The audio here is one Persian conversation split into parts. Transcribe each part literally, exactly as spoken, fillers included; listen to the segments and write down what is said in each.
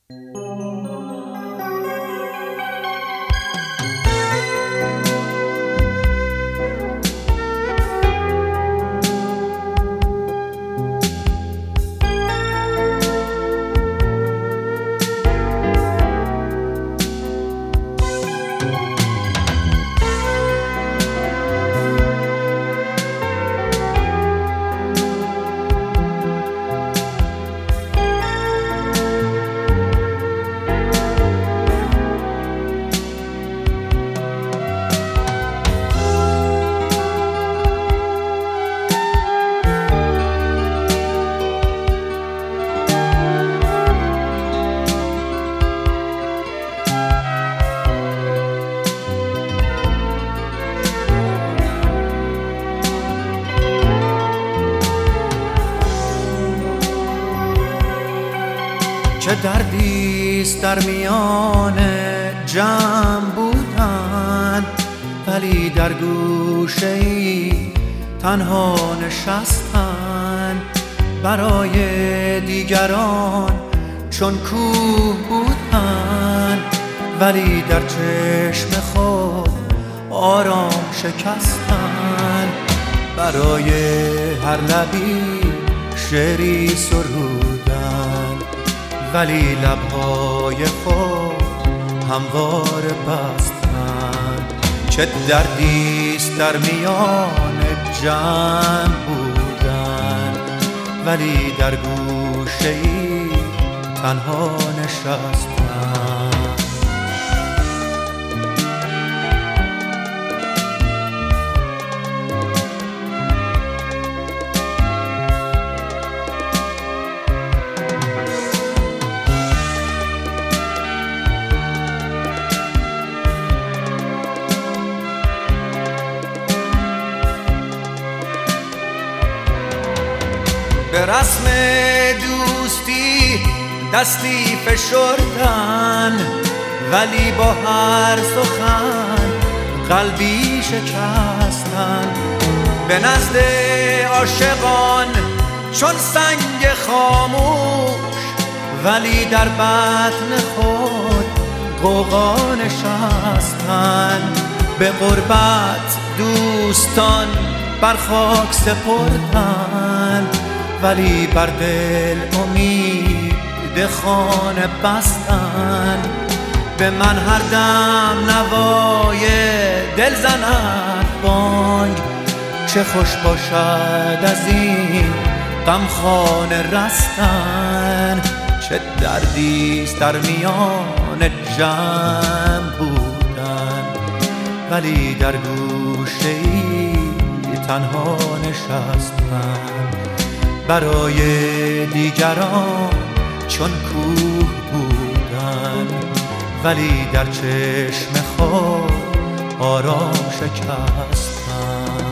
چه دردیست در میان جمع بودن، ولی در گوشه ای تنها نشستن. برای دیگران چون کوه بودن، ولی در چشم خود آرام شکستن. برای هر لبی شعری سرودن، ولی لبهای خود همواره بستن. چه دردیست در میان جمع بودن، ولی در گوشه ای تنها نشستن. به رسم دوستی دستی فشردن، ولی با هر سخن قلبی شکستن. به نزد عاشقان چون سنگ خاموش، ولی در بطن خود غوغا نشستن. به غربت دوستان بر خاک سپردن، ولی بر دل امید خانه بستن. به من هر دم نوای دل زند بانگ، چه خوش باشد از این غم خانه رستن. چه دردیست در میان جمع بودن، ولی در گوشه ای تنها نشستن. برای دیگران چون کوه بودن، ولی در چشم خود آرام شکستن.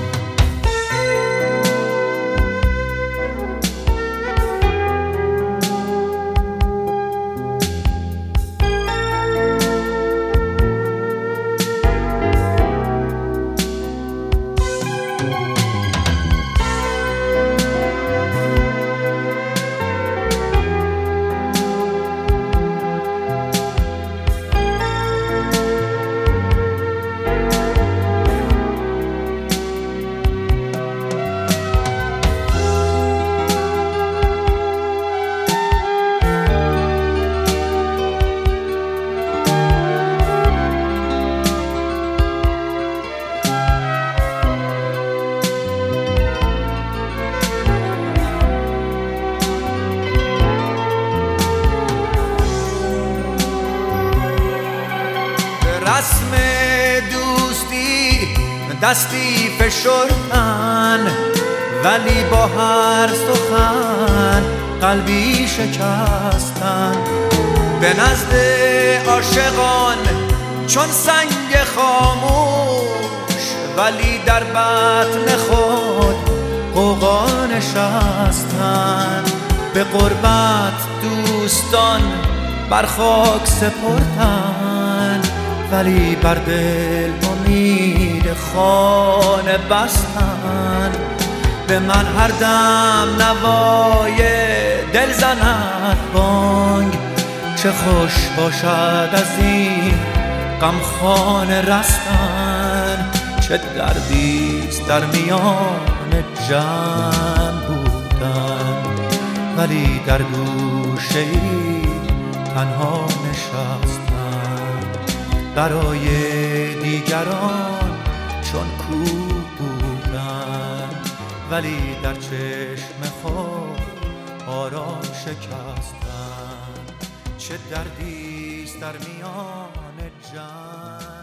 رسم دوستی دستی فشردن، ولی با هر سخن قلبی شکستن. به نزد عاشقان چون سنگ خاموش، ولی در بطن خود غوغا نشستن. به غربت دوستان بر خاک سپردن، ولی بر دل امید خانه بستن. به من هر دم نوای دل زند بانگ، چه خوش باشد از این غمخانه رستن، چه دردیست در میان جمع بودن، ولی در گوشه ای تنها نشستن. برای دیگران چون کوه بودن، ولی در چشم خود آرام شکستن. چه دردیست در میان جمع